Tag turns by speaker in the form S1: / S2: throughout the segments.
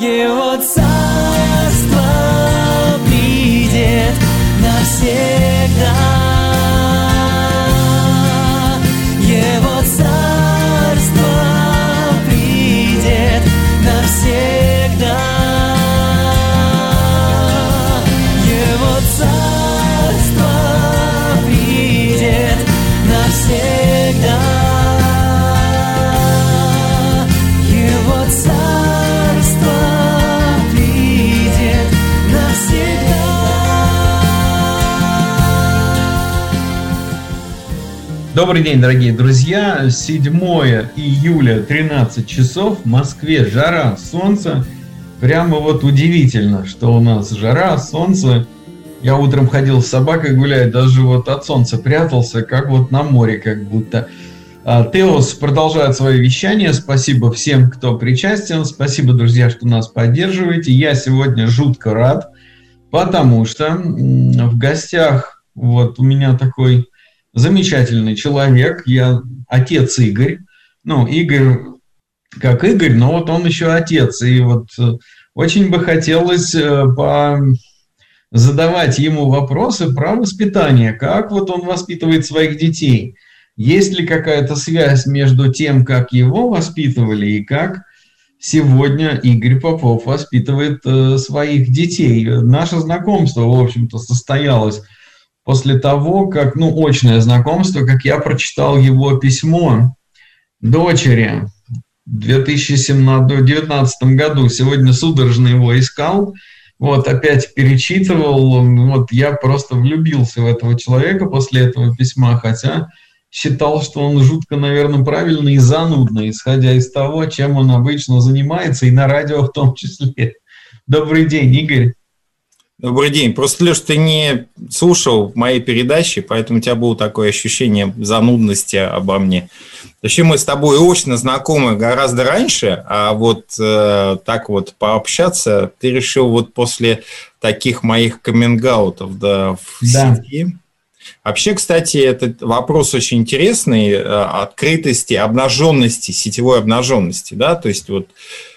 S1: Его царство придет навсегда. Его царство придет навсегда. Его царство придет навсегда. Его царство придет навсегда.
S2: Добрый день, дорогие друзья. 7 июля, 13 часов. В Москве жара, солнце. Прямо вот удивительно, что у нас жара, солнце. Я утром ходил с собакой гулять, даже вот от солнца прятался, как вот на море, как будто. Теос продолжает свое вещание. Спасибо всем, кто причастен. Спасибо, друзья, что нас поддерживаете. Я сегодня жутко рад, потому что в гостях вот у меня такой замечательный человек. Я отец Игорь. Ну, Игорь как Игорь, но вот он еще отец. И вот очень бы хотелось задавать ему вопросы про воспитание. Как вот он воспитывает своих детей? Есть ли какая-то связь между тем, как его воспитывали, и как сегодня Игорь Попов воспитывает своих детей? Наше знакомство, в общем-то, состоялось после того, как, очное знакомство, как я прочитал его письмо дочери в 2019 году. Сегодня судорожно его искал, вот опять перечитывал. Вот я просто влюбился в этого человека после этого письма, хотя считал, что он жутко, наверное, правильный и занудный, исходя из того, чем он обычно занимается, и на радио в том числе. Добрый день, Игорь.
S3: Добрый день. Просто, Леш, ты не слушал моей передачи, поэтому у тебя было такое ощущение занудности обо мне. Вообще мы с тобой очно знакомы гораздо раньше, а вот так вот пообщаться ты решил вот после таких моих каминг-аутов в сети. Вообще, кстати, этот вопрос очень интересный, открытости, обнаженности, сетевой обнаженности, да, то есть вот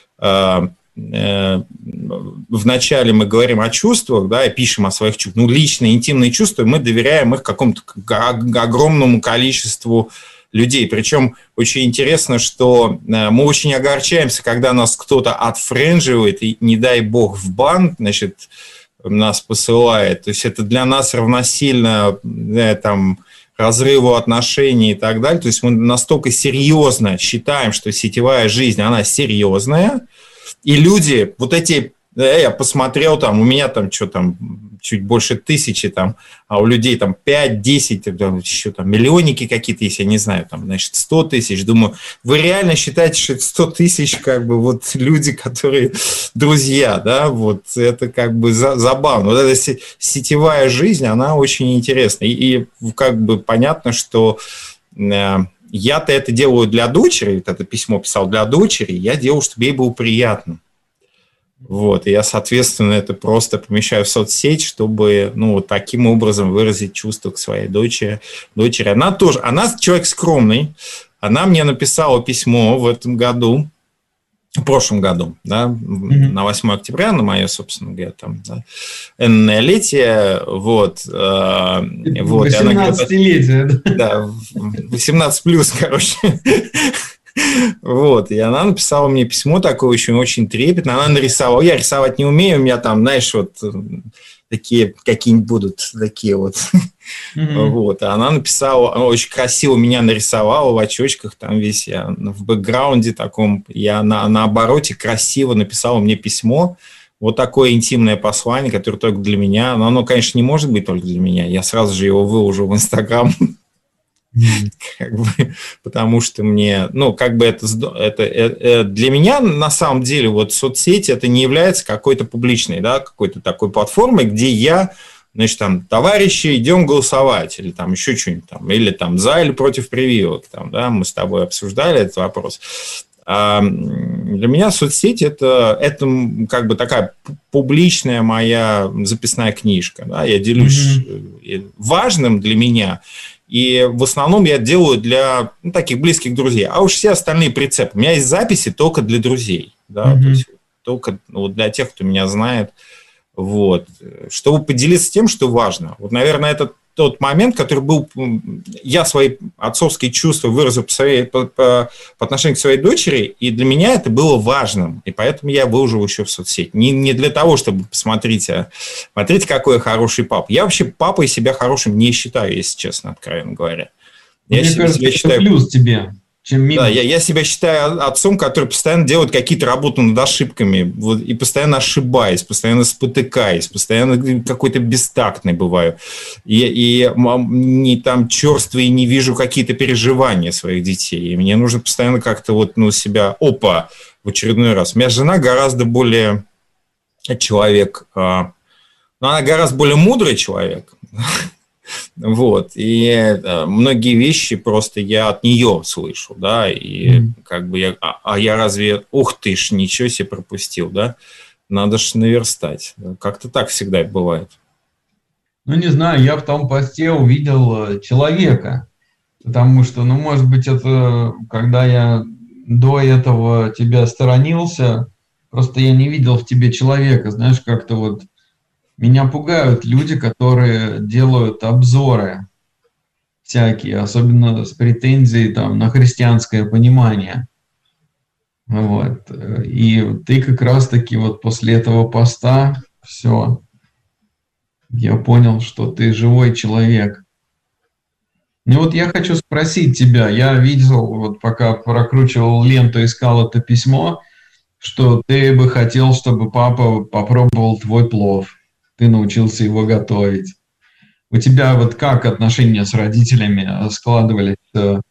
S3: вначале мы говорим о чувствах, да, и пишем о своих чувствах, личные, интимные чувства, мы доверяем их какому-то огромному количеству людей. Причем очень интересно, что мы очень огорчаемся, когда нас кто-то отфрендживает, и, не дай бог, в бан, значит, нас посылает. То есть это для нас равносильно разрыву отношений и так далее. То есть мы настолько серьезно считаем, что сетевая жизнь, она серьезная. И люди, вот эти, я посмотрел, у меня чуть больше 1000, а у людей 5-10, еще миллионники какие-то есть, я не знаю, 100 тысяч. Думаю, вы реально считаете, что это 100 тысяч, вот люди, которые друзья, да, вот это забавно. Вот эта сетевая жизнь, она очень интересна. И понятно, что я-то это делаю для дочери, это письмо писал для дочери, я делал, чтобы ей было приятно. Вот, и я, соответственно, это просто помещаю в соцсеть, чтобы, таким образом выразить чувства к своей дочери. Она человек скромный, она мне написала письмо в этом году, в прошлом году, да, на 8 октября, на мое, собственно говоря, энное-летие,
S2: 18-летие,
S3: да, 18 плюс, короче. Вот, и она написала мне письмо такое очень трепетное, она нарисовала, я рисовать не умею, у меня такие какие-нибудь будут, такие вот. Вот, а она написала, она очень красиво меня нарисовала в очочках, весь я в бэкграунде таком, я на обороте красиво написала мне письмо, вот такое интимное послание, которое только для меня, но оно, конечно, не может быть только для меня, я сразу же его выложу в Инстаграм, потому что мне, это для меня на самом деле вот соцсети это не является какой-то публичной, да, какой-то такой платформой, где я, товарищи, идем голосовать, или еще что-нибудь или за или против прививок, да, мы с тобой обсуждали этот вопрос. А для меня соцсети это такая публичная моя записная книжка, да, я делюсь важным для меня. И в основном я делаю для таких близких друзей. А уж все остальные прицепы. У меня есть записи только для друзей. Да? То есть только вот для тех, кто меня знает, вот, чтобы поделиться тем, что важно. Вот, наверное, это тот момент, который был... Я свои отцовские чувства выразил по отношению к своей дочери, и для меня это было важным, и поэтому я выложил еще в соцсети. Не для того, чтобы посмотрите, смотрите, какой я хороший папа. Я вообще папой себя хорошим не считаю, если честно, откровенно говоря.
S2: Мне кажется, это плюс тебе, чем минус.
S3: Да, я себя считаю отцом, который постоянно делает какие-то работы над ошибками, вот, и постоянно ошибаюсь, постоянно спотыкаюсь, постоянно какой-то бестактный бываю. И не там черствый, не вижу какие-то переживания своих детей. И мне нужно постоянно как-то вот, себя, в очередной раз. У меня жена гораздо более человек, она гораздо более мудрый человек. Вот, и многие вещи просто я от нее слышу, да, и как бы я разве, ух ты ж, ничего себе пропустил, да, надо ж наверстать. Как-то так всегда бывает.
S2: Ну, не знаю, я в том посте увидел человека, потому что, может быть, это когда я до этого тебя сторонился, просто я не видел в тебе человека, знаешь, как-то вот. Меня пугают люди, которые делают обзоры всякие, особенно с претензией на христианское понимание. Вот. И ты как раз-таки вот после этого поста, все, я понял, что ты живой человек. Ну вот я хочу спросить тебя, я видел, вот пока прокручивал ленту, искал это письмо, что ты бы хотел, чтобы папа попробовал твой плов. Ты научился его готовить. У тебя вот как отношения с родителями складывались? То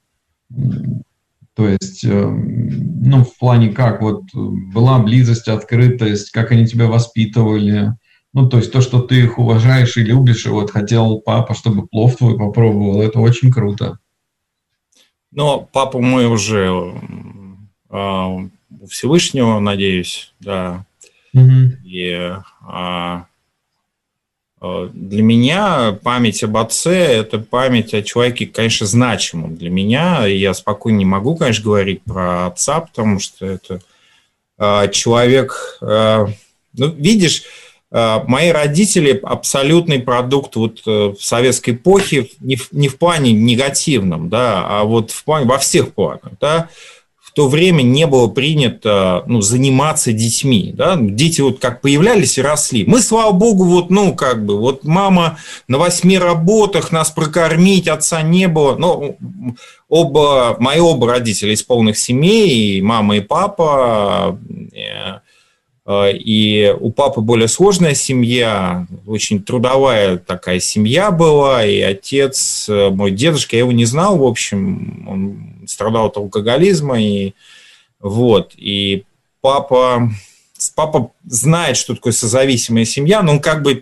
S2: есть, в плане как? Вот была близость, открытость, как они тебя воспитывали? То есть то, что ты их уважаешь и любишь, и вот хотел папа, чтобы плов твой попробовал, это очень круто.
S3: Но папа мой уже у Всевышнего, надеюсь, да. И... Для меня память об отце – это память о человеке, конечно, значимом для меня. Я спокойно не могу, конечно, говорить про отца, потому что это человек… видишь, мои родители – абсолютный продукт вот советской эпохи, не в плане негативном, да, а вот в плане, во всех планах, да. В то время не было принято заниматься детьми. Да? Дети вот как появлялись и росли. Мы, слава богу, вот мама на 8 работах, нас прокормить, отца не было. Но мои оба родители из полных семей, и мама, и папа. И у папы более сложная семья, очень трудовая такая семья была, и отец, мой дедушка, я его не знал, в общем, он страдал от алкоголизма, и папа знает, что такое созависимая семья, но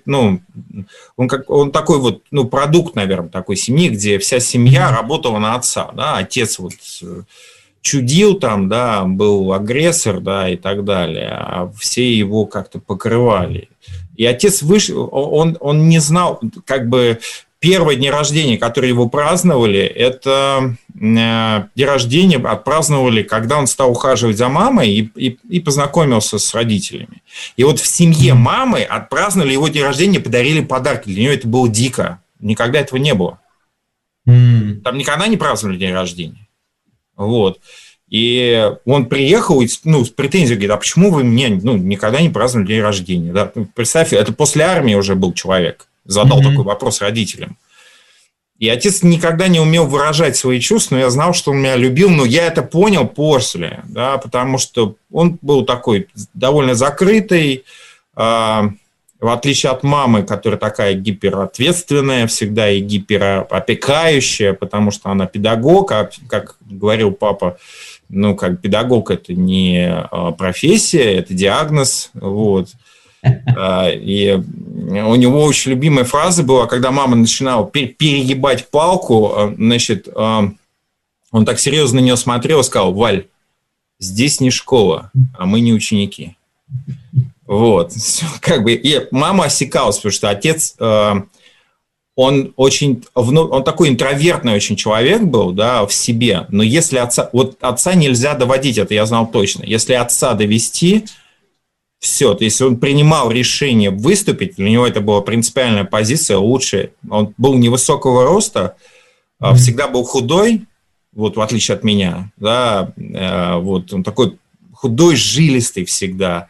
S3: он такой вот, продукт, наверное, такой семьи, где вся семья работала на отца, да, отец вот чудил там, да, был агрессор, да, и так далее, а все его как-то покрывали. И отец вышел, он не знал, как бы, первое день рождения, которое его праздновали, это день рождения отпраздновали, когда он стал ухаживать за мамой и познакомился с родителями. И вот в семье мамы отпраздновали его день рождения, подарили подарки. Для нее это было дико. Никогда этого не было. Там никогда не праздновали день рождения. Вот. И он приехал с претензией, говорит, а почему вы мне никогда не праздновали день рождения? Да? Представь, это после армии уже был человек, задал такой вопрос родителям. И отец никогда не умел выражать свои чувства, но я знал, что он меня любил, но я это понял после, да, потому что он был такой довольно закрытый, в отличие от мамы, которая такая гиперответственная всегда и гиперопекающая, потому что она педагог, а, как говорил папа, педагог – это не профессия, это диагноз, вот. И у него очень любимая фраза была, когда мама начинала перегибать палку, значит, он так серьезно на нее смотрел и сказал: «Валь, здесь не школа, а мы не ученики». Вот, и мама осекалась, потому что отец, он такой интровертный очень человек был, да, в себе, но если отца нельзя доводить, это я знал точно, если отца довести, Все, то есть он принимал решение выступить, для него это была принципиальная позиция, лучше. Он был невысокого роста, всегда был худой, вот в отличие от меня, да, вот он такой худой, жилистый всегда,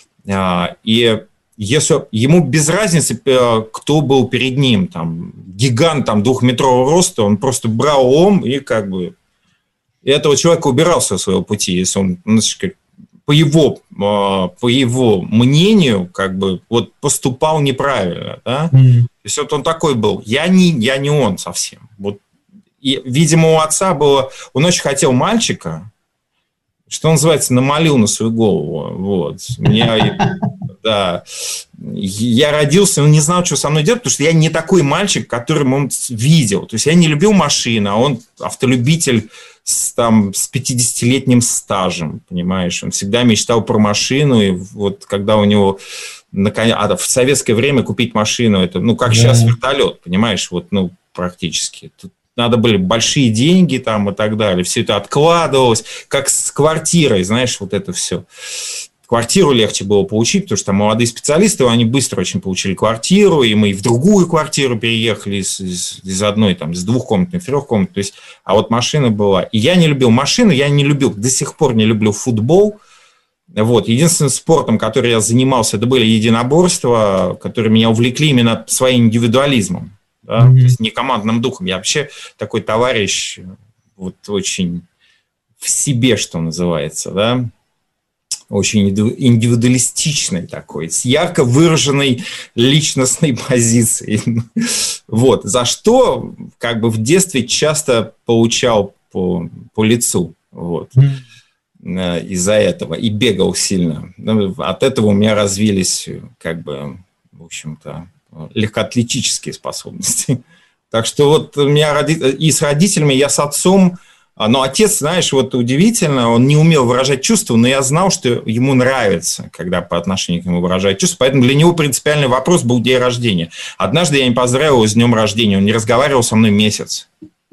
S3: и если ему без разницы, кто был перед ним, там, гигант там, 2-метрового роста, он просто брал лом и как бы этого человека убирал со своего пути, если он, по его мнению, как бы вот поступал неправильно, да? То есть вот он такой был, я не он совсем. Вот. И, видимо, у отца было, он очень хотел мальчика, что называется, намолил на свою голову. Вот. Да. Я родился, но не знал, что со мной делать, потому что я не такой мальчик, которым он видел. То есть я не любил машины, а он автолюбитель с 50-летним стажем, понимаешь. Он всегда мечтал про машину, и вот когда у него в советское время купить машину, это, как сейчас вертолет, понимаешь, вот, практически. Тут надо были большие деньги там и так далее, все это откладывалось, как с квартирой, знаешь, вот это все. Квартиру легче было получить, потому что там молодые специалисты, они быстро очень получили квартиру, и мы в другую квартиру переехали из одной, там, из 2-комнатной, 3-комнатной, то есть, а вот машина была. И я не любил машину, до сих пор не люблю футбол. Вот. Единственным спортом, который я занимался, это были единоборства, которые меня увлекли именно своим индивидуализмом, да? То есть не командным духом. Я вообще такой товарищ, вот очень в себе, что называется, да, очень индивидуалистичный такой, с ярко выраженной личностной позицией. Вот. За что как бы в детстве часто получал по лицу. Вот. Из-за этого. И бегал сильно. От этого у меня развились, как бы, в общем-то, легкоатлетические способности. Так что вот у меня и с родителями, я с отцом. Но отец, знаешь, вот удивительно, он не умел выражать чувства, но я знал, что ему нравится, когда по отношению к нему выражают чувства. Поэтому для него принципиальный вопрос был день рождения. Однажды я не поздравил его с днем рождения, он не разговаривал со мной месяц.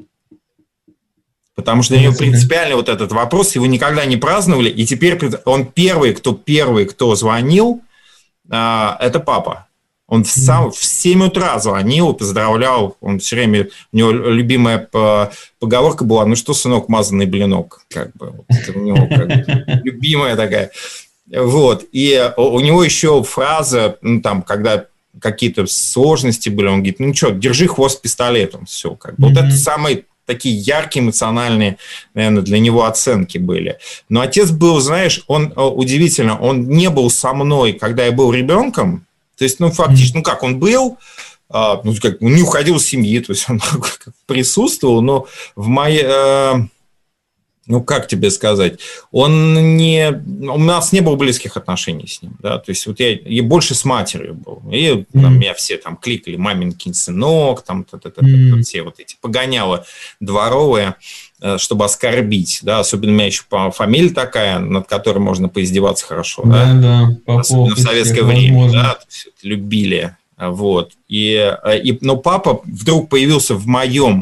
S3: Потому что для него принципиальный вот этот вопрос, его никогда не праздновали, и теперь он первый, кто звонил, это папа. Он в 7 утра звонил, поздравлял, он все время, у него любимая поговорка была, ну что, сынок, мазанный блинок, как бы, вот это у него как бы любимая такая. Вот, и у него еще фраза, там, когда какие-то сложности были, он говорит, ну что, держи хвост пистолетом, все, как бы. Вот это самые такие яркие, эмоциональные, наверное, для него оценки были. Но отец был, знаешь, он удивительно, он не был со мной, когда я был ребенком. То есть, фактически, он был, он не уходил из семьи, то есть он присутствовал, но в моей, как тебе сказать, у нас не было близких отношений с ним, да, то есть вот я больше с матерью был, и там, меня все там кликали, маменькин сынок, там, все вот эти погонялы дворовые, чтобы оскорбить, да, особенно у меня еще фамилия такая, над которой можно поиздеваться хорошо, да, особенно в советское время, да, любили, вот, но папа вдруг появился в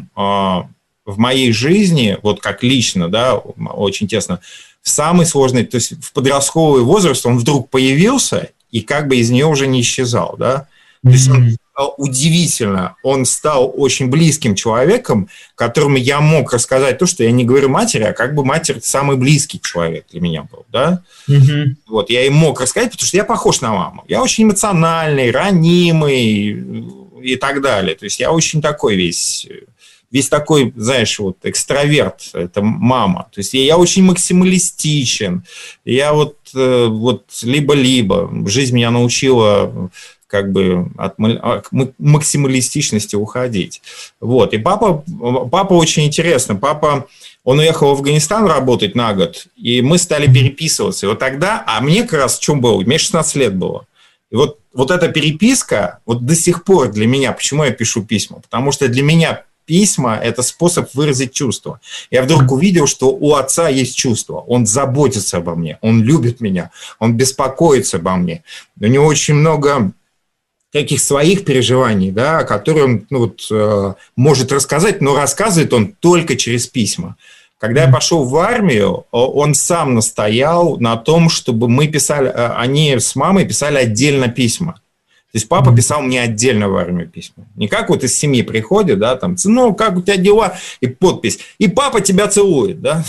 S3: моей жизни, вот как лично, да, очень тесно, в самый сложный, то есть в подростковый возраст он вдруг появился и как бы из нее уже не исчезал, да, то есть он удивительно, он стал очень близким человеком, которому я мог рассказать то, что я не говорю матери, а как бы матерь самый близкий человек для меня был, да. Вот, я им мог рассказать, потому что я похож на маму. Я очень эмоциональный, ранимый и так далее. То есть я очень такой весь такой, знаешь, вот экстраверт, это мама. То есть я очень максималистичен. Я вот либо-либо. Жизнь меня научила как бы от максималистичности уходить. Вот. И папа очень интересно. Папа, он уехал в Афганистан работать на год, и мы стали переписываться. И вот тогда, а мне как раз в чем было? Мне 16 лет было. И вот эта переписка, вот до сих пор для меня, почему я пишу письма? Потому что для меня письма – это способ выразить чувства. Я вдруг увидел, что у отца есть чувства. Он заботится обо мне, он любит меня, он беспокоится обо мне. У него очень много каких своих переживаний, да, которые он может рассказать, но рассказывает он только через письма. Когда я пошел в армию, он сам настоял на том, чтобы мы писали, они с мамой писали отдельно письма. То есть папа писал мне отдельно в армию письма. Не как вот из семьи приходит, да, там, сынок, как у тебя дела? И подпись. И папа тебя целует, да.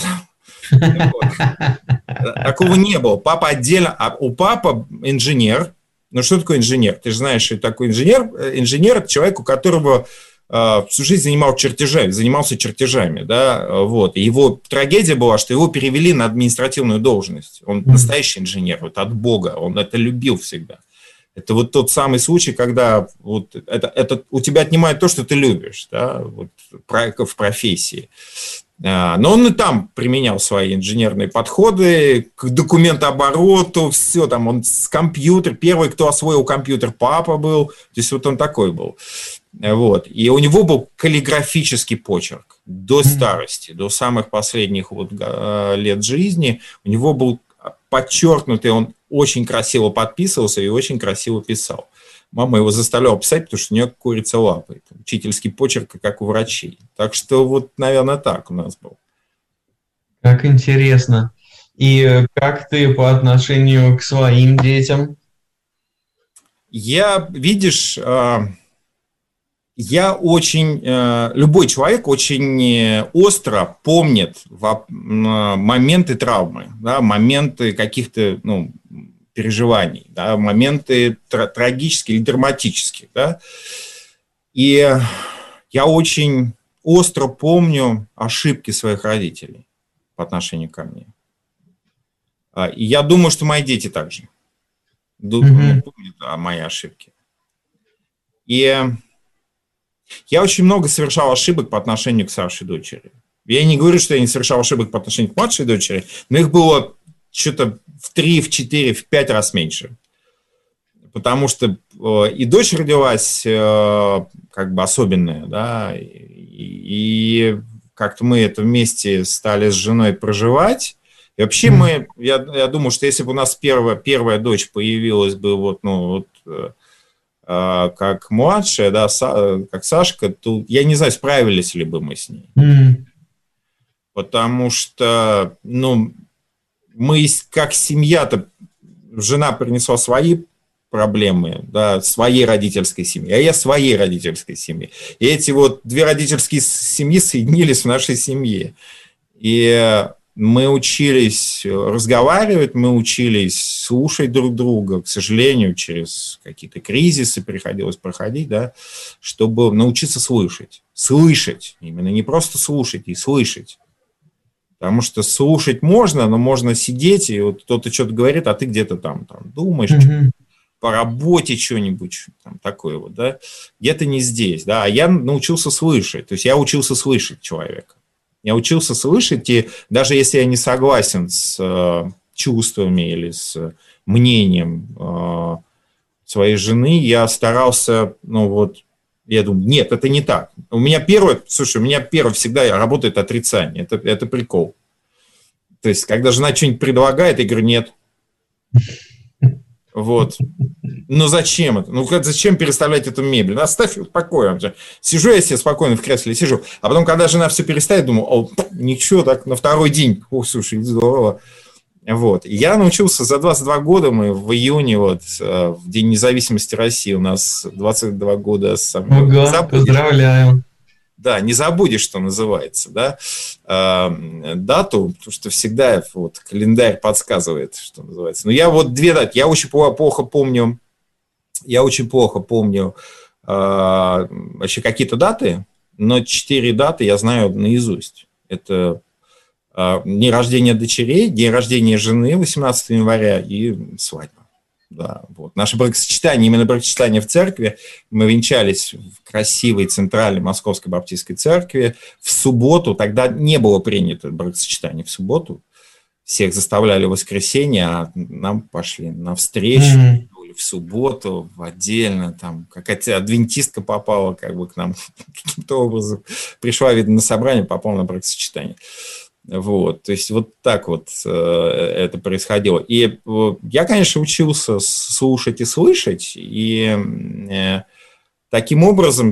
S3: Такого не было. Папа отдельно, а у папы инженер. Ну, что такое инженер? Ты же знаешь, что такой инженер. Инженер – это человек, у которого всю жизнь занимался чертежами, да, вот. И его трагедия была, что его перевели на административную должность. Он настоящий инженер, вот от Бога, он это любил всегда. Это вот тот самый случай, когда вот это у тебя отнимают то, что ты любишь, да, вот, в профессии. Но он и там применял свои инженерные подходы к документообороту, все там, он с компьютер, первый, кто освоил компьютер, папа был, то есть вот он такой был. Вот. И у него был каллиграфический почерк до старости, до самых последних вот лет жизни. У него был подчеркнутый, он очень красиво подписывался и очень красиво писал. Мама его заставляла писать, потому что у нее курица лапой. Учительский почерк, как у врачей. Так что вот, наверное, так у нас был.
S2: Как интересно. И как ты по отношению к своим детям?
S3: Видишь, любой человек очень остро помнит моменты травмы, да, моменты каких-то, переживаний, да, моменты трагические или драматические. Да. И я очень остро помню ошибки своих родителей по отношению ко мне. И я думаю, что мои дети также помнят о моей ошибке. И я очень много совершал ошибок по отношению к старшей дочери. Я не говорю, что я не совершал ошибок по отношению к младшей дочери, но их было что-то в 3, в 4, в 5 раз меньше. Потому что и дочь родилась как бы особенная, да, и как-то мы это вместе стали с женой проживать. И вообще я думаю, что если бы у нас первая дочь появилась бы как младшая, да, как Сашка, то я не знаю, справились ли бы мы с ней. Потому что, мы как семья-то, жена принесла свои проблемы, да, своей родительской семьи, а я своей родительской семьи. И эти вот две родительские семьи соединились в нашей семье. И мы учились разговаривать, мы учились слушать друг друга. К сожалению, через какие-то кризисы приходилось проходить, да, чтобы научиться слышать. Слышать, именно не просто слушать, и слышать. Потому что слушать можно, но можно сидеть, и вот кто-то что-то говорит, а ты где-то там думаешь, по работе что-нибудь, там, такое вот, да. Где-то не здесь, да. А я научился слышать, то есть я учился слышать человека. Я учился слышать, и даже если я не согласен с чувствами или с мнением своей жены, я старался, я думаю, нет, это не так. У меня первое всегда работает отрицание, это прикол. То есть, когда жена что-нибудь предлагает, я говорю, нет. Вот. Но зачем это? Зачем переставлять эту мебель? Оставь ее в покое. Сижу я себе спокойно в кресле, сижу. А потом, когда жена все переставит, думаю, ничего, так на второй день. Слушай, здорово. Вот. И я научился за 22 года, мы в июне, в День независимости России, у нас 22 года.
S2: Ого, поздравляю.
S3: Да, не забудешь, что называется, да, дату, потому что всегда календарь подсказывает, что называется. Но я две даты, я очень плохо помню вообще какие-то даты, но 4 даты я знаю наизусть. Это день рождения дочерей, день рождения жены 18 января и свадьба. Да, вот. Наше бракосочетание, именно бракосочетание в церкви, мы венчались в красивой центральной Московской Баптистской церкви в субботу, тогда не было принято бракосочетание в субботу, всех заставляли в воскресенье, а нам пошли навстречу в субботу, отдельно, там какая-то адвентистка попала как бы к нам каким-то образом, пришла, видно, на собрание, попала на бракосочетание. Вот, то есть вот так вот это происходило. И я, конечно, учился слушать и слышать, и таким образом,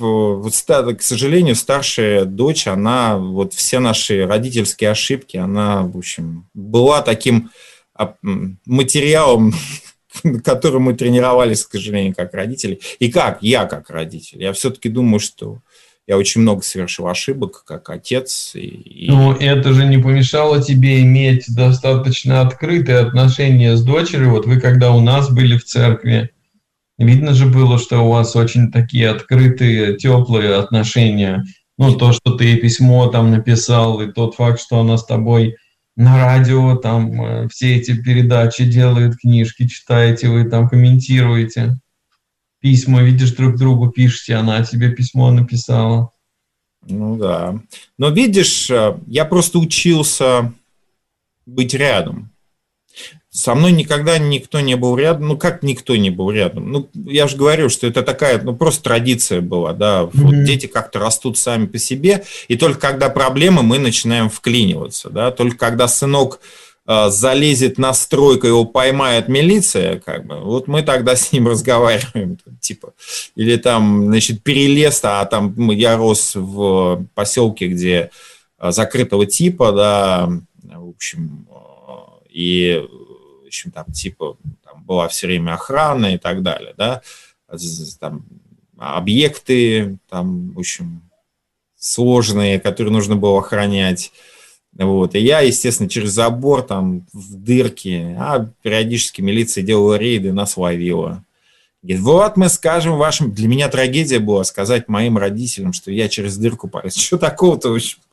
S3: к сожалению, старшая дочь, она вот все наши родительские ошибки, она, в общем, была таким материалом, которым мы тренировались, к сожалению, как родители. И я как родитель. Я все-таки думаю, что я очень много совершил ошибок, как отец.
S2: Ну, это же не помешало тебе иметь достаточно открытые отношения с дочерью. Вот вы, когда у нас были в церкви, видно же было, что у вас очень такие открытые, теплые отношения. Ну, то, что ты ей письмо там написал, и тот факт, что она с тобой на радио, там все эти передачи делает, книжки читаете, вы там комментируете. Письма, видишь, друг другу пишете, она тебе письмо написала.
S3: Ну да. Но видишь, я просто учился быть рядом. Со мной никогда никто не был рядом. Ну, как никто не был рядом? Ну, я же говорю, что это такая, просто традиция была, да. Вот дети как-то растут сами по себе, и только когда проблемы, мы начинаем вклиниваться, да. Только когда сынок залезет на стройку, его поймает милиция, вот мы тогда с ним разговариваем, типа, или там, значит, перелез, а там я рос в поселке, где закрытого типа, да, в общем, и, в общем, там, типа, там была все время охрана и так далее, да, там объекты, там, в общем, сложные, которые нужно было охранять. Вот. И я, естественно, через забор, там, в дырки, периодически милиция делала рейды, нас ловила. Говорит, вот мы скажем вашим... Для меня трагедия была сказать моим родителям, что я через дырку полез. Что такого-то?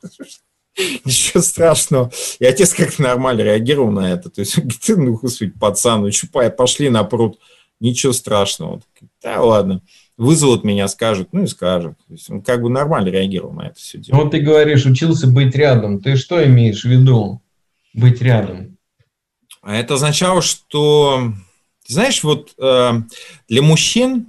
S3: Ничего страшного. И отец как-то нормально реагировал на это. То есть, ну, господи, пацан, ну что, пошли на пруд. Ничего страшного. Да ладно. Вызовут меня, скажут, ну и скажут. То есть он как бы нормально реагировал на это все дело.
S2: Вот ты говоришь, учился быть рядом. Ты что имеешь в виду, быть рядом?
S3: А это означало, что, ты знаешь, вот для мужчин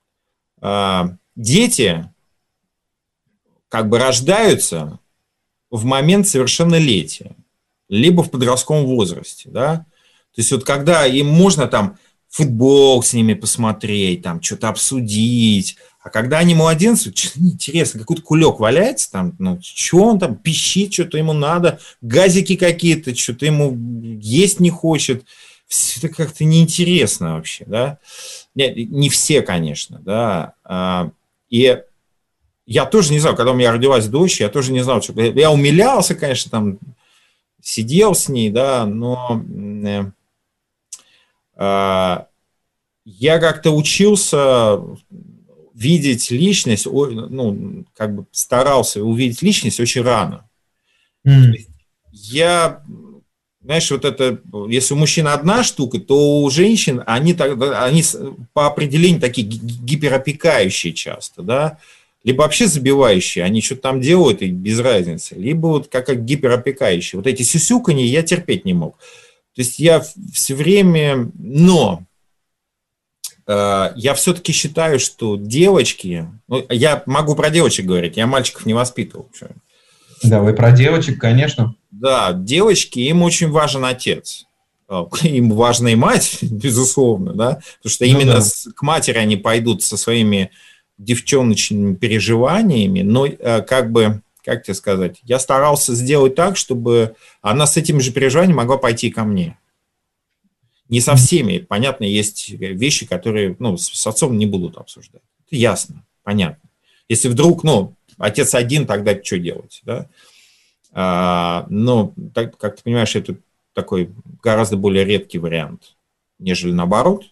S3: дети как бы рождаются в момент совершеннолетия, либо в подростковом возрасте, да. То есть вот когда им можно там футбол с ними посмотреть, там что-то обсудить. А когда они младенцы, интересно, какой-то кулек валяется там, ну, что он там пищит, что-то ему надо, газики какие-то, что-то ему есть не хочет. Все это как-то неинтересно вообще, да. Не все, конечно, да. И я тоже не знал, когда у меня родилась дочь, я тоже не знал, что... Я умилялся, конечно, там, сидел с ней, да, но... Я как-то учился видеть личность, ну, как бы старался увидеть личность очень рано. Я, знаешь, вот это, если у мужчин одна штука, то у женщин они по определению такие гиперопекающие часто, да, либо вообще забивающие, они что-то там делают и без разницы, либо вот как гиперопекающие. Вот эти сюсюканье я терпеть не мог. То есть я все время, но я все-таки считаю, что девочки, ну, я могу про девочек говорить, я мальчиков не воспитывал.
S2: Давай про девочек, конечно.
S3: Да, девочки, им очень важен отец. Им важна и мать, безусловно, да, потому что именно к матери они пойдут со своими девчоночными переживаниями, но как бы, как тебе сказать, я старался сделать так, чтобы она с этими же переживаниями могла пойти ко мне. Не со всеми, понятно, есть вещи, которые, ну, с отцом не будут обсуждать. Это ясно, понятно. Если вдруг, ну, отец один, тогда что делать, да? Но, так, как ты понимаешь, это такой гораздо более редкий вариант, нежели наоборот.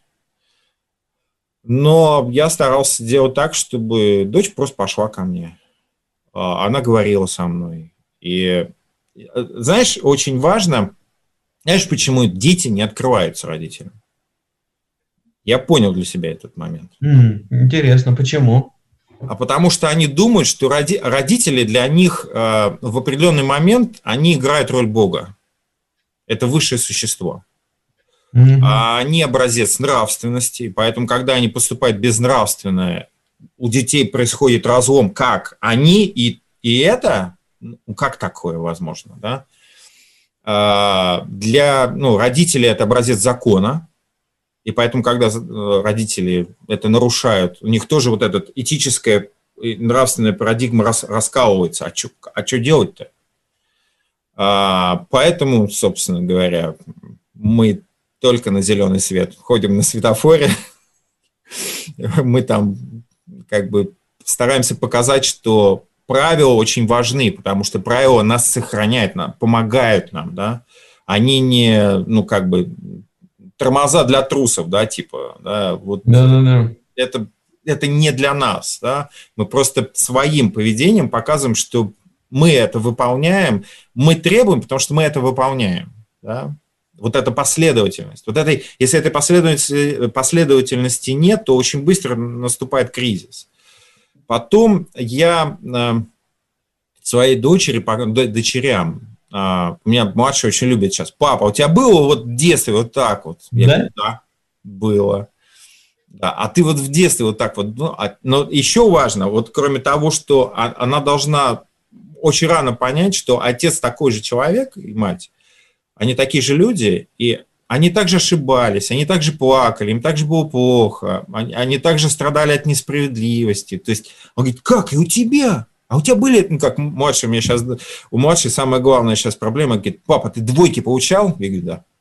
S3: Но я старался делать так, чтобы дочь просто пошла ко мне. Она говорила со мной. И, знаешь, очень важно... Знаешь, почему дети не открываются родителям? Я понял для себя этот момент.
S2: Интересно, почему?
S3: А потому что они думают, что родители для них в определенный момент, они играют роль Бога. Это высшее существо. А они образец нравственности, поэтому, когда они поступают безнравственно, у детей происходит разлом, как они, и это, ну, как такое возможно, да? Для родителей это образец закона, И поэтому, когда родители это нарушают, у них тоже вот эта этическая и нравственная парадигма раскалывается. А что делать-то? Поэтому, собственно говоря, мы только на зеленый свет ходим на светофоре. Мы там как бы стараемся показать, что правила очень важны, потому что правила нас сохраняют, помогают нам, да. Они не, ну, как бы тормоза для трусов, да, типа, да, вот.
S2: Да-да-да.
S3: Это не для нас, да. Мы просто своим поведением показываем, что мы это выполняем, мы требуем, потому что мы это выполняем, да. Вот эта последовательность. Вот этой, если этой последовательности нет, то очень быстро наступает кризис. Потом я своей дочерям, у меня младшая очень любит сейчас: папа, у тебя было вот в детстве вот так вот? Я говорю: да, было. Да. А ты вот в детстве вот так вот. Но еще важно, вот кроме того, что она должна очень рано понять, что отец такой же человек, и мать, они такие же люди, и они также ошибались, они также плакали, им также было плохо, они также страдали от несправедливости. То есть он говорит: как, и у тебя? А у тебя были, ну, как младший, у меня сейчас, у младшей самая главная сейчас проблема, говорит: папа, ты двойки получал? Я говорю: да.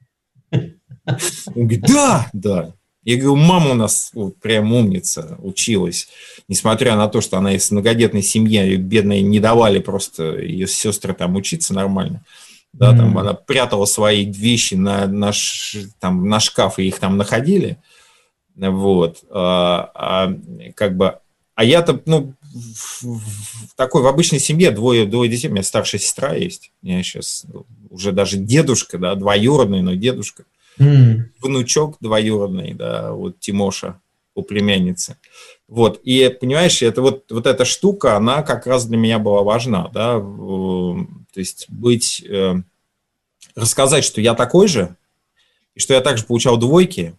S3: Он говорит: да. Я говорю: мама у нас вот прям умница, училась, несмотря на то, что она из многодетной семьи, ее бедной не давали просто ее сестры там учиться нормально. Да, там она прятала свои вещи на шкаф, и их там находили. Вот. Как бы, а я-то, ну, в обычной семье двое детей. У меня старшая сестра есть. У меня сейчас уже даже дедушка, да, двоюродный, но дедушка. Внучок двоюродный, да, вот Тимоша, у племянницы. Вот, и, понимаешь, это вот эта штука, она как раз для меня была важна, да, то есть рассказать, что я такой же, и что я также получал двойки,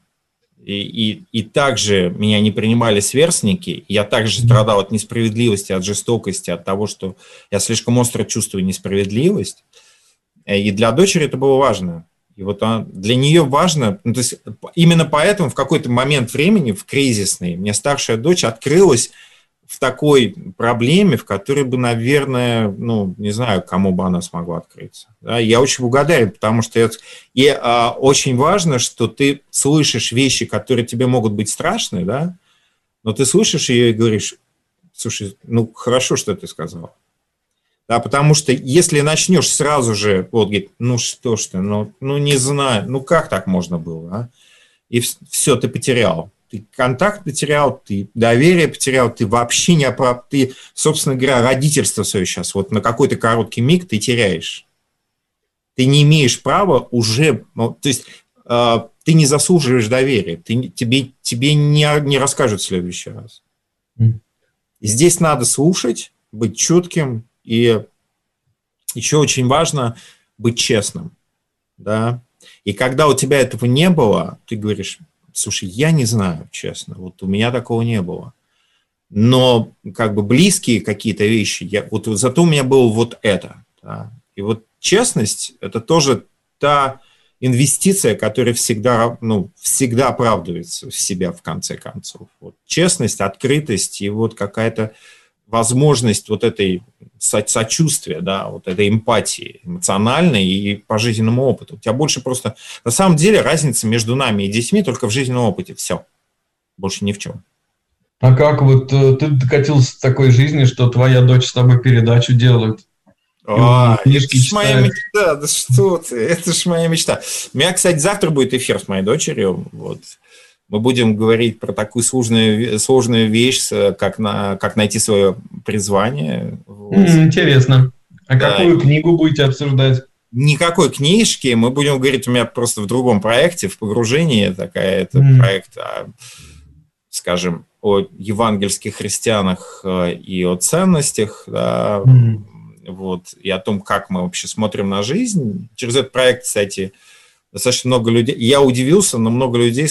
S3: и также меня не принимали сверстники, и я также страдал от несправедливости, от жестокости, от того, что я слишком остро чувствую несправедливость, и для дочери это было важно. И вот для нее важно, ну, то есть именно поэтому в какой-то момент времени, в кризисный, мне старшая дочь открылась в такой проблеме, в которой бы, наверное, ну, не знаю, кому бы она смогла открыться. Да, я очень благодарен, потому что очень важно, что ты слышишь вещи, которые тебе могут быть страшны, да, но ты слышишь ее и говоришь: слушай, ну, хорошо, что ты сказал. Да, потому что если начнешь сразу же, вот, говорит: ну что ж ты, ну не знаю, ну как так можно было, а? И все, ты потерял. Ты контакт потерял, ты доверие потерял, ты вообще не оправ... Ты, собственно говоря, родительство свое сейчас, вот на какой-то короткий миг ты теряешь. Ты не имеешь права уже, ну, то есть ты не заслуживаешь доверия, тебе не расскажут в следующий раз. И здесь надо слушать, быть чутким. И еще очень важно быть честным, да. И когда у тебя этого не было, ты говоришь: слушай, я не знаю, честно, вот у меня такого не было. Но как бы близкие какие-то вещи, вот зато у меня было вот это. Да? И вот честность – это тоже та инвестиция, которая всегда оправдывается в себя в конце концов. Вот честность, открытость и вот какая-то возможность вот этой сочувствия, да, вот этой эмпатии эмоциональной и по жизненному опыту. У тебя больше просто... На самом деле разница между нами и детьми только в жизненном опыте. Все. Больше ни в чем.
S2: А как вот ты докатился к такой жизни, что твоя дочь с тобой передачу делает?
S3: Книжки это ж моя мечта. Да что ты? Это ж моя мечта. У меня, кстати, завтра будет эфир с моей дочерью. Вот. Мы будем говорить про такую сложную вещь, как найти свое призвание. Вот.
S2: Интересно. А какую книгу будете обсуждать?
S3: Никакой книжки. Мы будем говорить, у меня просто в другом проекте, в погружении это проект, скажем, о евангельских христианах и о ценностях, да, вот, и о том, как мы вообще смотрим на жизнь. Через этот проект, кстати, достаточно много людей. Я удивился, но много людей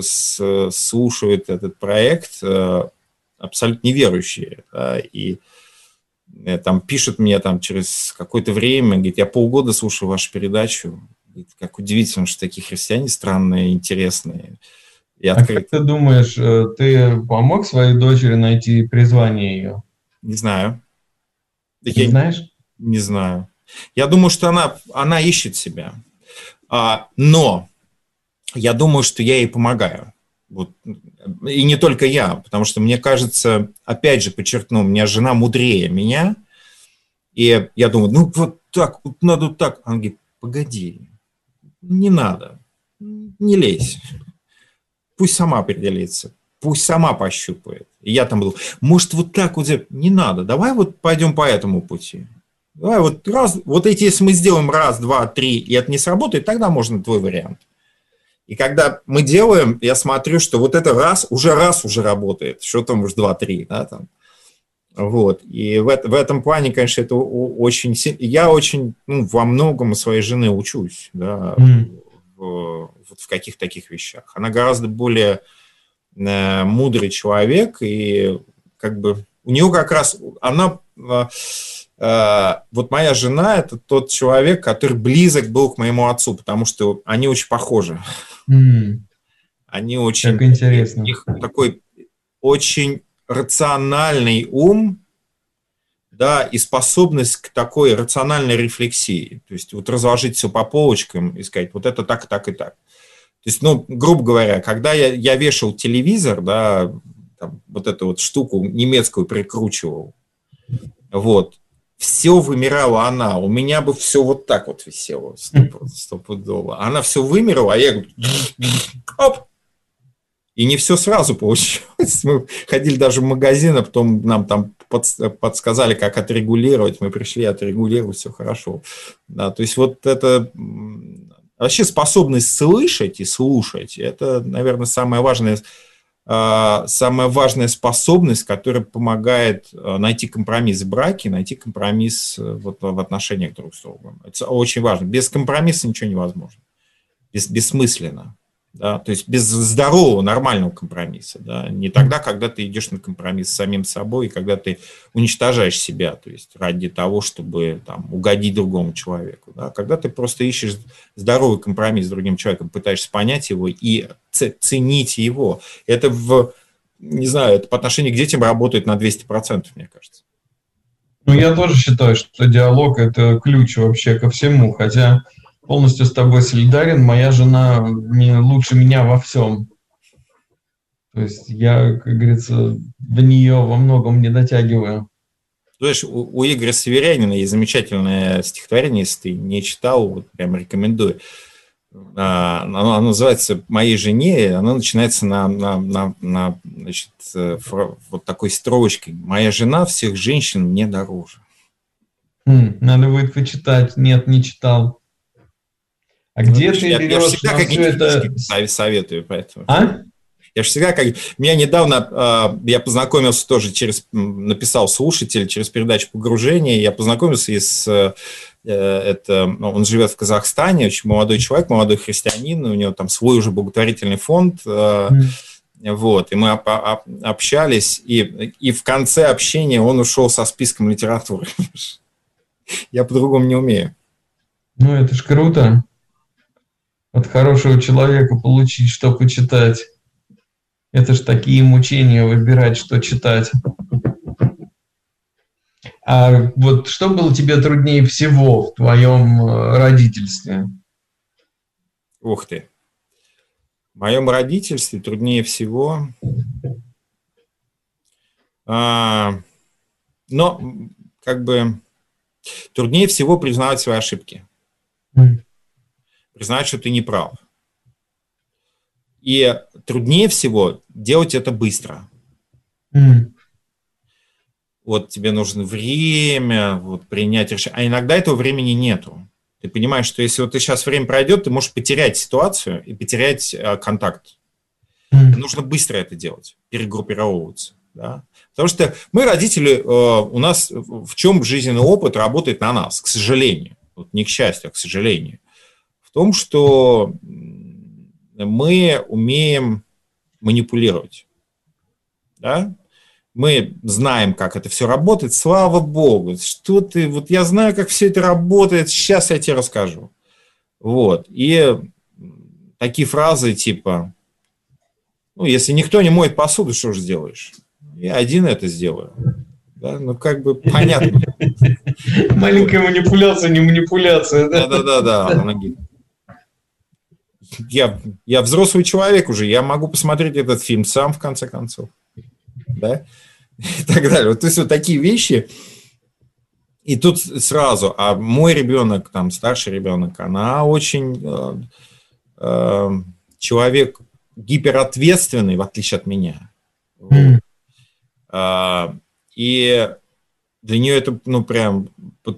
S3: слушают этот проект, абсолютно неверующие. Да, и там пишут мне там через какое-то время, говорит: я полгода слушаю вашу передачу. Как удивительно, что такие христиане странные, интересные и
S2: А
S3: открытые.
S2: как ты думаешь, ты помог своей дочери найти призвание ее?
S3: Не знаю.
S2: Не знаешь?
S3: Не знаю. Я думаю, что она ищет себя. Но я думаю, что я ей помогаю. Вот. И не только я, потому что мне кажется, опять же, подчеркну, у меня жена мудрее меня, и я думаю, ну вот так, вот надо так. Она говорит, погоди, не надо, не лезь, пусть сама определится, пусть сама пощупает. И я там был, может вот так вот, не надо, давай вот пойдем по этому пути. Давай вот если мы сделаем раз, два, три, и это не сработает, тогда можно твой вариант. И когда мы делаем, я смотрю, что вот это раз уже работает. Что там уж 2-3, да, там. Вот. И в этом плане, конечно, это очень... Я очень, во многом у своей жены учусь, да, в каких-то таких вещах. Она гораздо более мудрый человек, и как бы у нее как раз... Вот моя жена – это тот человек, который близок был к моему отцу, потому что они очень похожи. Они очень...
S2: Как интересно.
S3: У них такой очень рациональный ум, да, и способность к такой рациональной рефлексии. То есть вот разложить все по полочкам и сказать, вот это так, так и так. То есть, грубо говоря, когда я вешал телевизор, да, там, вот эту вот штуку немецкую прикручивал, вот, все вымирала она. У меня бы все вот так вот висело стопудово. Она все вымерла, а я говорю, оп! И не все сразу получилось. Мы ходили даже в магазин, а потом нам там подсказали, как отрегулировать. Мы пришли отрегулировать, все хорошо. Да, то есть вот это... Вообще способность слышать и слушать, это, наверное, самая важная способность, которая помогает найти компромисс в браке, найти компромисс вот в отношениях друг с другом. Это очень важно. Без компромисса ничего невозможно. Бессмысленно. Да? То есть без здорового, нормального компромисса. Да? Не тогда, когда ты идешь на компромисс с самим собой, и когда ты уничтожаешь себя, то есть ради того, чтобы там, угодить другому человеку. Да? Когда ты просто ищешь здоровый компромисс с другим человеком, пытаешься понять его и ценить его. Это не знаю, это по отношению к детям работает на 200%, мне кажется.
S2: Я тоже считаю, что диалог – это ключ вообще ко всему, хотя полностью с тобой солидарен. Моя жена не лучше меня во всем. То есть я, как говорится, до нее во многом не дотягиваю.
S3: Знаешь, у Игоря Северянина есть замечательное стихотворение, если ты не читал, вот прям рекомендую. Оно называется «Моей жене», оно начинается значит, вот такой строчкой «Моя жена всех женщин мне дороже».
S2: Надо будет почитать. Нет, не читал. А где ты берешь
S3: на все это? Советую, поэтому. Я же всегда, меня недавно, я познакомился тоже написал слушатель через передачу «Погружение», я познакомился он живет в Казахстане, очень молодой человек, молодой христианин, у него там свой уже благотворительный фонд, вот, и мы общались, и в конце общения он ушел со списком литературы. Я по-другому не умею.
S2: Это ж круто. От хорошего человека получить, что почитать. Это ж такие мучения выбирать, что читать. А вот что было тебе труднее всего в твоем родительстве?
S3: Ух ты. В моем родительстве труднее всего... труднее всего признавать свои ошибки. Признать, что ты не прав. И труднее всего делать это быстро. Вот тебе нужно время, вот, принять решение. А иногда этого времени нету. Ты понимаешь, что если вот сейчас время пройдет, ты можешь потерять ситуацию и потерять контакт. Нужно быстро это делать, перегруппировываться. Да? Потому что мы, родители, у нас в чем жизненный опыт работает на нас, к сожалению. Вот не к счастью, а к сожалению. В том, что мы умеем манипулировать. Да? Мы знаем, как это все работает, слава богу. Что ты, вот я знаю, как все это работает, сейчас я тебе расскажу. Вот. И такие фразы типа, ну, если никто не моет посуду, что же сделаешь? Я один это сделаю. Да? Ну, как бы понятно.
S2: Маленькая манипуляция, не манипуляция, да?
S3: Да. Я взрослый человек уже, я могу посмотреть этот фильм сам, в конце концов. Да? И так далее. Вот, то есть вот такие вещи. И тут сразу, а мой ребенок, там, старший ребенок, она очень человек гиперответственный, в отличие от меня. И для нее это, ну, прям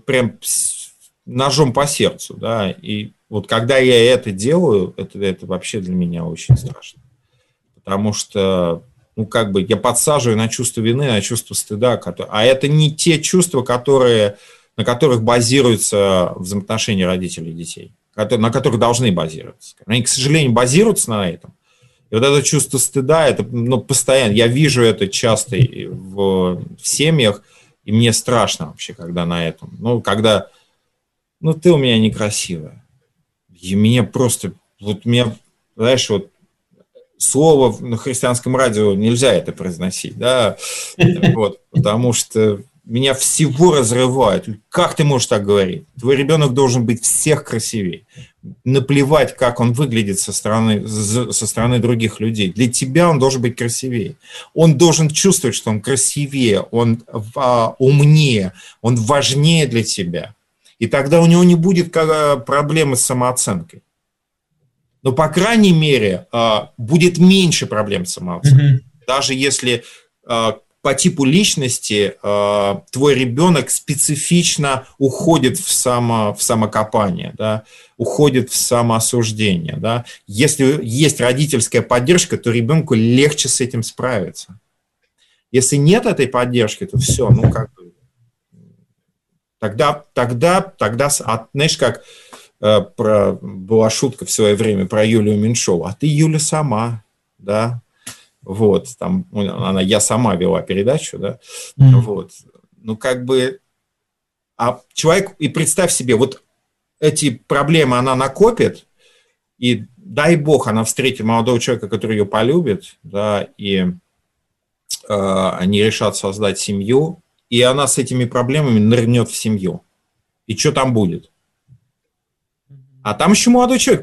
S3: ножом по сердцу, да. И вот когда я это делаю, это вообще для меня очень страшно. Потому что, ну, как бы я подсаживаю на чувство вины, на чувство стыда. А это не те чувства, на которых базируются взаимоотношения родителей и детей, на которых должны базироваться. Они, к сожалению, базируются на этом. И вот это чувство стыда, это, ну, постоянно. Я вижу это часто в семьях, и мне страшно вообще, когда на этом. Ну, когда, ну, ты у меня некрасивая. И меня просто, вот меня, знаешь, вот слово на христианском радио нельзя это произносить, да, вот, потому что меня всего разрывает. Как ты можешь так говорить? Твой ребенок должен быть всех красивее. Наплевать, как он выглядит со стороны других людей. Для тебя он должен быть красивее. Он должен чувствовать, что он красивее, он умнее, он важнее для тебя. И тогда у него не будет проблемы с самооценкой. Но, по крайней мере, будет меньше проблем с самооценкой. Даже если по типу личности твой ребенок специфично уходит в самокопание, да, уходит в самоосуждение. Да. Если есть родительская поддержка, то ребенку легче с этим справиться. Если нет этой поддержки, то все, ну как бы. Тогда, знаешь, как была шутка в свое время про Юлию Меньшову, а ты, Юля, сама, да. Вот, там я сама вела передачу, да, вот, ну, как бы, а человек, и представь себе, вот эти проблемы она накопит, и дай бог она встретит молодого человека, который ее полюбит, да, и они решат создать семью, и она с этими проблемами нырнет в семью. И что там будет? А там еще молодой человек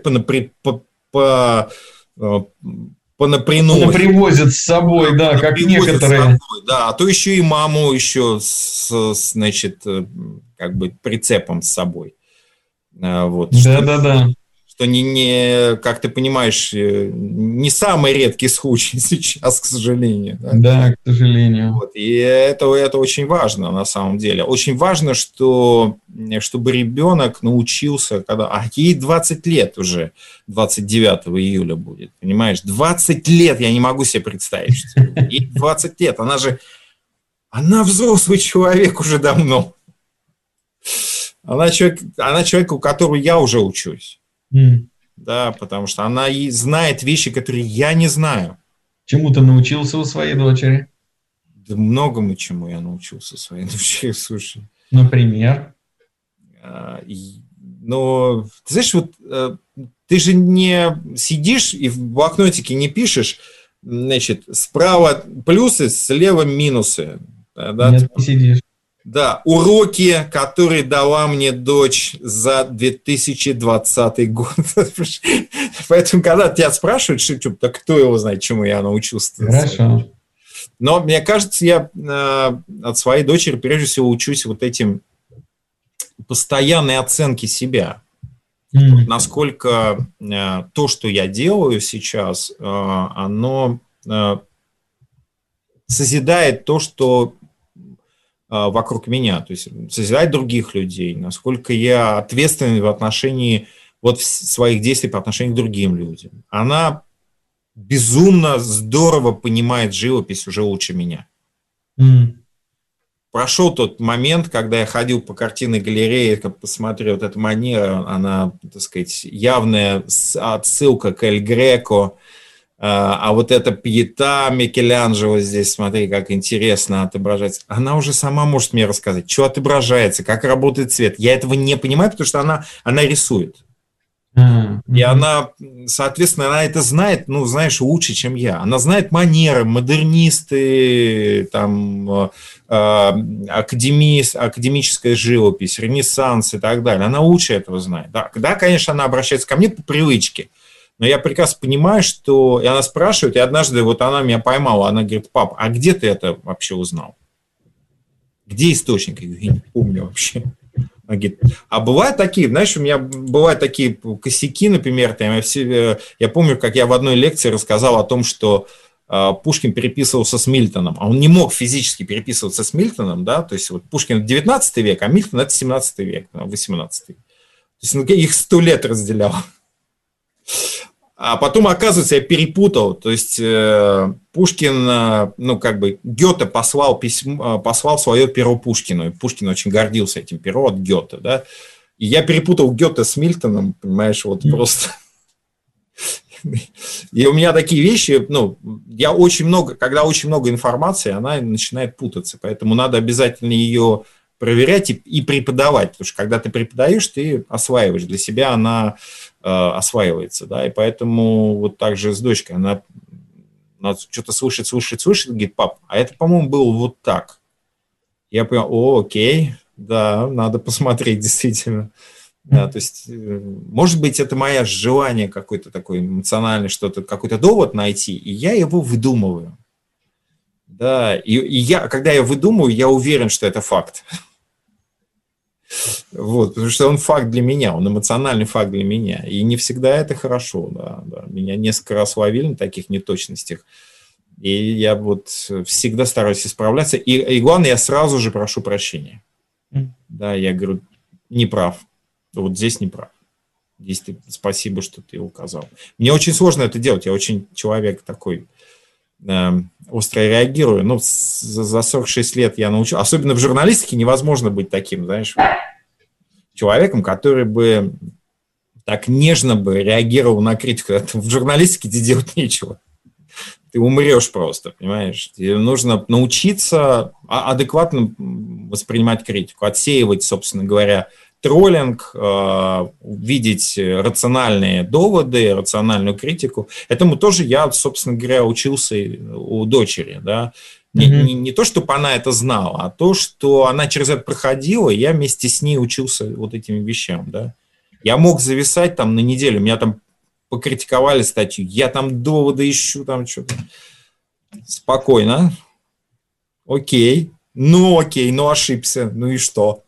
S2: понапривозят с собой, да, как некоторые.
S3: Собой, да, а то еще и маму еще значит, как бы прицепом с собой. Вот,
S2: да.
S3: Что как ты понимаешь, не самый редкий случай сейчас, к сожалению.
S2: Да, к сожалению.
S3: Вот, и это очень важно на самом деле. Очень важно, чтобы ребенок научился, ей 20 лет уже, 29 июля будет, понимаешь? 20 лет, я не могу себе представить, что ей 20 лет, она взрослый человек уже давно. Она человек, у которого я уже учусь. Да, потому что она и знает вещи, которые я не знаю.
S2: Чему ты научился у своей дочери?
S3: Да многому чему я научился у своей дочери, слушай.
S2: Например?
S3: Но, ты знаешь, вот ты же не сидишь и в блокнотике не пишешь, значит, справа плюсы, слева минусы. Да?
S2: Нет, не сидишь.
S3: Да, уроки, которые дала мне дочь за 2020 год. Поэтому, когда тебя спрашивают, так кто его знает, чему я научился.
S2: Хорошо.
S3: Но мне кажется, я от своей дочери прежде всего учусь вот этим постоянной оценке себя. Насколько то, что я делаю сейчас, оно созидает то, что вокруг меня, то есть созидать других людей, насколько я ответственен в отношении вот своих действий по отношению к другим людям. Она безумно здорово понимает живопись уже лучше меня. Прошел тот момент, когда я ходил по картинной галерее, посмотрел вот эта манера, она, так сказать, явная отсылка к Эль Греко. А вот эта пьета Микеланджело здесь, смотри, как интересно отображается. Она уже сама может мне рассказать, что отображается, как работает цвет. Я этого не понимаю, потому что она рисует. И она, соответственно, она это знает, ну, знаешь, лучше, чем я. Она знает манеры, модернисты, там, академическая живопись, ренессанс и так далее. Она лучше этого знает. Да, конечно, она обращается ко мне по привычке. Но я прекрасно понимаю, что... И она спрашивает, и однажды вот она меня поймала, она говорит: пап, а где ты это вообще узнал? Где источник? Я говорю: я не помню вообще. Она говорит: а бывают такие, знаешь, у меня бывают такие косяки, например, там, я помню, как я в одной лекции рассказал о том, что Пушкин переписывался с Мильтоном, а он не мог физически переписываться с Мильтоном, да, то есть вот Пушкин 19 век, а Мильтон это 17 век, 18. То есть ну, их 100 лет разделял. А потом, оказывается, я перепутал. То есть Пушкин, ну, как бы, Гёте послал свое перо Пушкину. И Пушкин очень гордился этим пером от Гёте, да. И я перепутал Гёте с Мильтоном, понимаешь, вот просто. И у меня такие вещи, ну, когда очень много информации, она начинает путаться. Поэтому надо обязательно ее проверять и преподавать. Потому что когда ты преподаешь, ты осваиваешь. Для себя она осваивается, да, и поэтому вот так же с дочкой, она что-то слышит, говорит: пап, а это, по-моему, было вот так. Я понял: окей, да, надо посмотреть, действительно. Да, то есть, может быть, это мое желание какое-то такое эмоциональное, что-то, какой-то довод найти, и я его выдумываю. Да, и когда я выдумываю, я уверен, что это факт. Вот, потому что он факт для меня, он эмоциональный факт для меня. И не всегда это хорошо. Да. Меня несколько раз ловили на таких неточностях. И я вот всегда стараюсь исправляться. И главное, я сразу же прошу прощения. Да, я говорю: не прав. Вот здесь не прав. Здесь спасибо, что ты указал. Мне очень сложно это делать. Я очень человек такой... остро реагирую. Ну, за 46 лет я научился. Особенно в журналистике невозможно быть таким, знаешь, человеком, который бы так нежно бы реагировал на критику. В журналистике тебе делать нечего. Ты умрешь просто, понимаешь? Тебе нужно научиться адекватно воспринимать критику, отсеивать, собственно говоря, троллинг, видеть рациональные доводы, рациональную критику. Этому тоже я, собственно говоря, учился у дочери. Да? Не то, чтобы она это знала, а то, что она через это проходила, и я вместе с ней учился вот этим вещам. Да? Я мог зависать там на неделю, меня там покритиковали статью, я там доводы ищу, там что-то. Спокойно. Окей, ну ошибся, ну и что?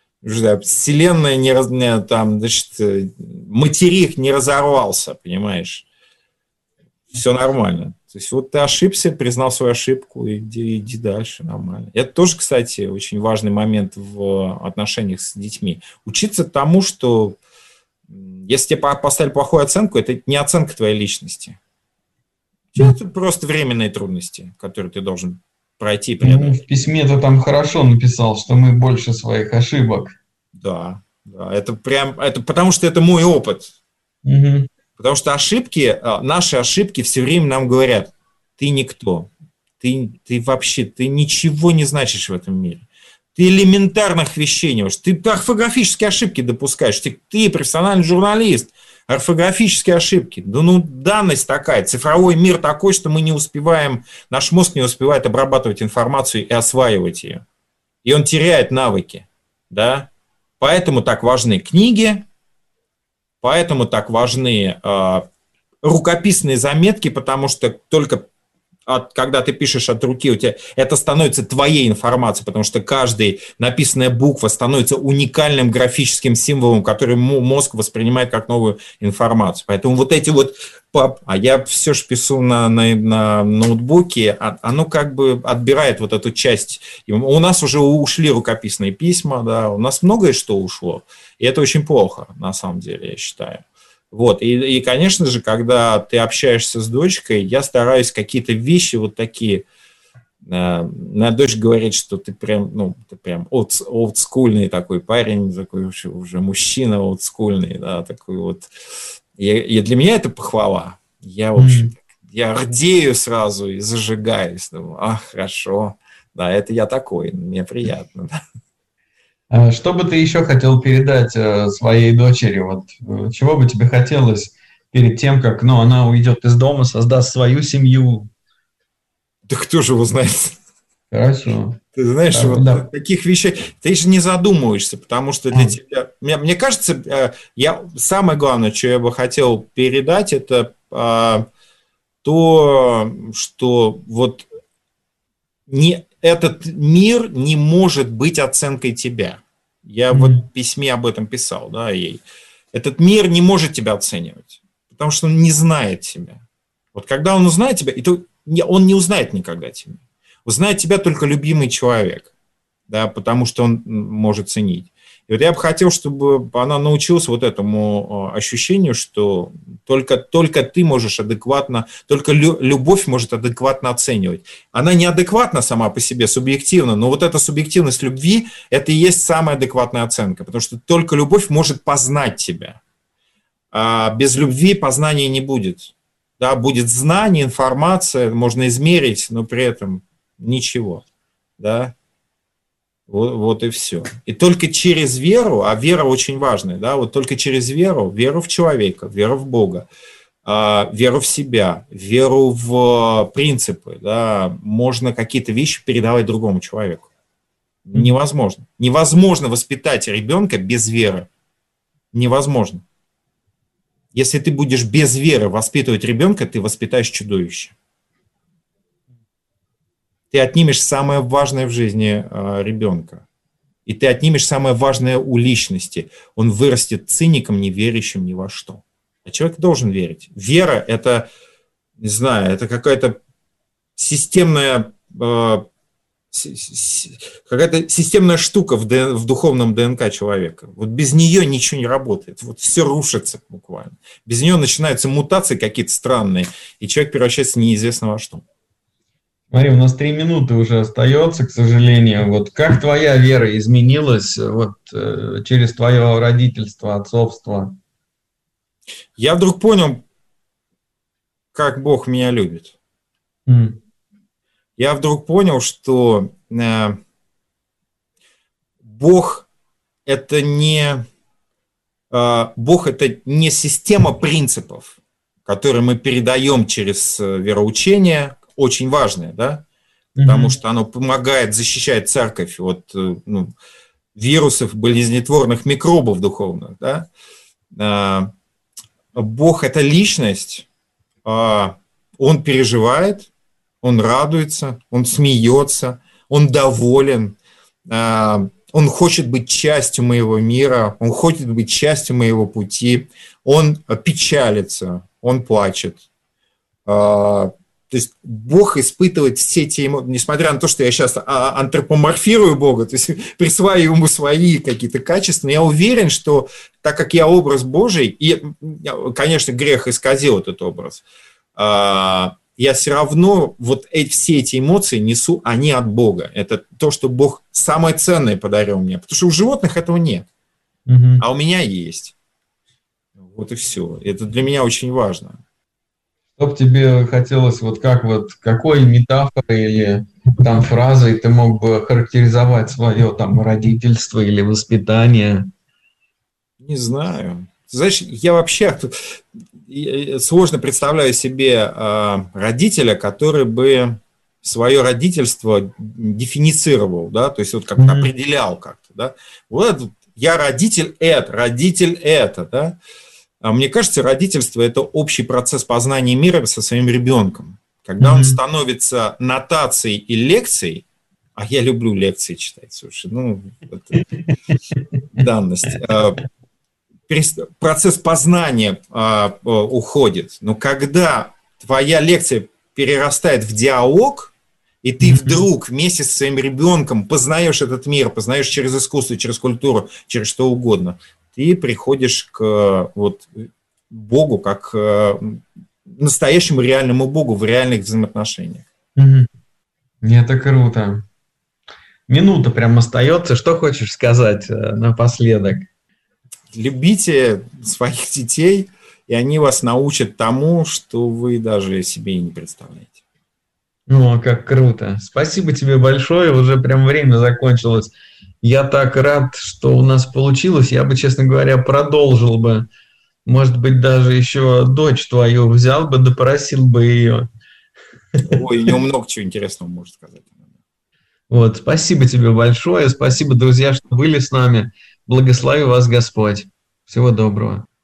S3: Вселенная там, значит, материк не разорвался, понимаешь? Все нормально. То есть вот ты ошибся, признал свою ошибку, иди дальше, нормально. Это тоже, кстати, очень важный момент в отношениях с детьми. Учиться тому, что если тебе поставили плохую оценку, это не оценка твоей личности. Это просто временные трудности, которые ты должен пройти и преодолеть.
S2: В письме ты там хорошо написал, что мы больше своих ошибок.
S3: Да, это потому что это мой опыт. Потому что наши ошибки все время нам говорят: ты никто, ты вообще, ты ничего не значишь в этом мире. Ты элементарных вещей не можешь. Ты орфографические ошибки допускаешь. Ты профессиональный журналист. Орфографические ошибки. Данность такая. Цифровой мир такой, что мы не успеваем, наш мозг не успевает обрабатывать информацию и осваивать ее. И он теряет навыки. Да? Поэтому так важны книги, поэтому так важны рукописные заметки, потому что только когда ты пишешь от руки, у тебя это становится твоей информацией, потому что каждая написанная буква становится уникальным графическим символом, который мозг воспринимает как новую информацию. Поэтому вот эти вот... А я все же пишу на ноутбуке, оно как бы отбирает вот эту часть. У нас уже ушли рукописные письма, да, у нас многое что ушло, и это очень плохо, на самом деле, я считаю. Вот. И, конечно же, когда ты общаешься с дочкой, я стараюсь какие-то вещи вот такие... Моя дочь говорит, что ты прям олдскульный такой парень, такой уже мужчина олдскульный, да, такой вот. И для меня это похвала. Я, в общем, я рдею сразу и зажигаюсь. Думаю: хорошо, да, это я такой, мне приятно. Да.
S2: Что бы ты еще хотел передать своей дочери? Вот, чего бы тебе хотелось перед тем, как она уйдет из дома, создаст свою семью?
S3: Да кто же его знает?
S2: Хорошо.
S3: Ты знаешь,
S2: Да,
S3: вот
S2: да.
S3: таких вещей ты же не задумываешься, потому что для тебя... Мне кажется, самое главное, что я бы хотел передать, это то, что вот этот мир не может быть оценкой тебя. Я вот в письме об этом писал, да, ей. Этот мир не может тебя оценивать, потому что он не знает тебя. Вот когда он узнает тебя, он не узнает никогда тебя. Узнает тебя только любимый человек, да, потому что он может ценить. И вот я бы хотел, чтобы она научилась вот этому ощущению, что только ты можешь адекватно, только любовь может адекватно оценивать. Она неадекватна сама по себе, субъективна, но вот эта субъективность любви, это и есть самая адекватная оценка, потому что только любовь может познать тебя. А без любви познания не будет. Да, будет знание, информация, можно измерить, но при этом ничего. Да. Вот и все. И только через веру, а вера очень важная, да, вот только через веру в человека, веру в Бога, веру в себя, веру в принципы, да, можно какие-то вещи передавать другому человеку. Невозможно. Невозможно воспитать ребенка без веры. Невозможно. Если ты будешь без веры воспитывать ребенка, ты воспитаешь чудовище. Ты отнимешь самое важное в жизни ребенка. И ты отнимешь самое важное у личности. Он вырастет циником, не верящим ни во что. А человек должен верить. Вера – это, не знаю, это какая-то системная штука в духовном ДНК человека. Вот без нее ничего не работает. Вот все рушится буквально. Без нее начинаются мутации какие-то странные, и человек превращается в неизвестно во что.
S2: Смотри, у нас 3 минуты уже остается, к сожалению. Вот как твоя вера изменилась вот, через твое родительство, отцовство?
S3: Я вдруг понял, как Бог меня любит. Я вдруг понял, что Бог это не система принципов, которые мы передаем через вероучение, очень важное, да, потому что оно помогает защищать церковь от вирусов, болезнетворных микробов духовных, да. Бог – это личность, он переживает, он радуется, он смеется, он доволен, он хочет быть частью моего мира, он хочет быть частью моего пути, он печалится, он плачет. То есть Бог испытывает все эти эмоции, несмотря на то, что я сейчас антропоморфирую Бога, то есть присваиваю ему свои какие-то качества, но я уверен, что так как я образ Божий, и, конечно, грех исказил этот образ, я все равно вот все эти эмоции несу, они от Бога. Это то, что Бог самое ценное подарил мне, потому что у животных этого нет, а у меня есть. Вот и все. Это для меня очень важно.
S2: Что бы тебе хотелось, какой метафорой или там фразой ты мог бы характеризовать свое там родительство или воспитание?
S3: Не знаю. Знаешь, я вообще сложно представляю себе родителя, который бы свое родительство дефиницировал, да, то есть вот как-то определял как-то, да. Вот я родитель это, да. А мне кажется, родительство – это общий процесс познания мира со своим ребенком. Когда он становится нотацией и лекцией, а я люблю лекции читать, слушай, это данность. Процесс познания уходит. Но когда твоя лекция перерастает в диалог, и ты вдруг вместе со своим ребенком познаешь этот мир, познаешь через искусство, через культуру, через что угодно, ты приходишь к Богу, как к настоящему реальному Богу в реальных взаимоотношениях.
S2: Это круто. Минута прям остается. Что хочешь сказать напоследок?
S3: Любите своих детей, и они вас научат тому, что вы даже себе и не представляете.
S2: Как круто. Спасибо тебе большое. Уже прям время закончилось Я так рад, что у нас получилось. Я бы, честно говоря, продолжил бы. Может быть, даже еще дочь твою взял бы, допросил бы ее.
S3: Ой, у него много чего интересного может сказать.
S2: Вот, спасибо тебе большое. Спасибо, друзья, что были с нами. Благослови вас Господь. Всего доброго.